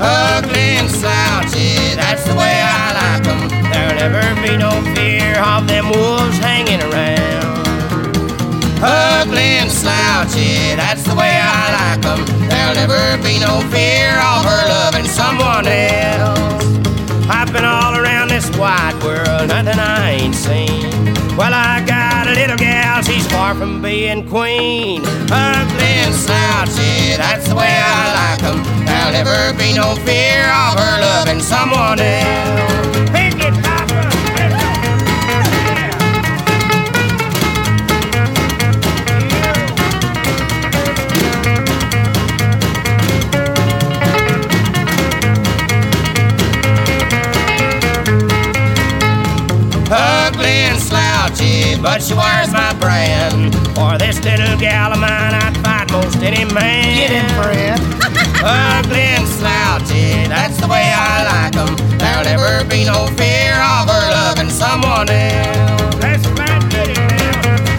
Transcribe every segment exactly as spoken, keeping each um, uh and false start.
Ugly and slouchy, that's the way I like 'em. There'll never be no fear of them wolves hanging around. Ugly and slouchy, that's the way I like 'em. There'll never be no fear of her loving someone else. I've been all around this wide world, nothing I ain't seen. Well, I got a little gal, she's far from being queen. Ugly and slouchy, that's the way I like 'em. There'll never be no fear of her loving someone else. Pick it, Papa! Ugly and slouchy, but she wears my brand. For this little gal of mine, I'd fight most any man. Get him, friend. Ugly and slouchy, that's the way I like 'em. There'll never be no fear of her loving someone else. That's my goodie now.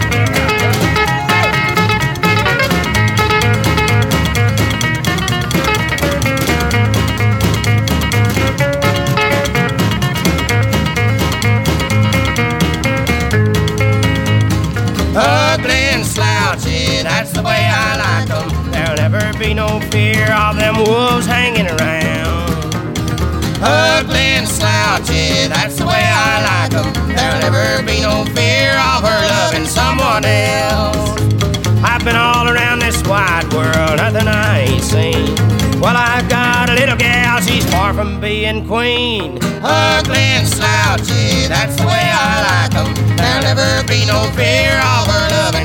Ugly and slouchy, that's the way I like 'em. There'll never be no fear of them wolves hanging around. Ugly and slouchy, that's the way I like 'em. There'll never be no fear of her loving someone else. I've been all around this wide world, nothing I ain't seen. Well, I got a little gal, she's far from being queen. Ugly and slouchy, that's the way I like 'em. There'll never be no fear of her loving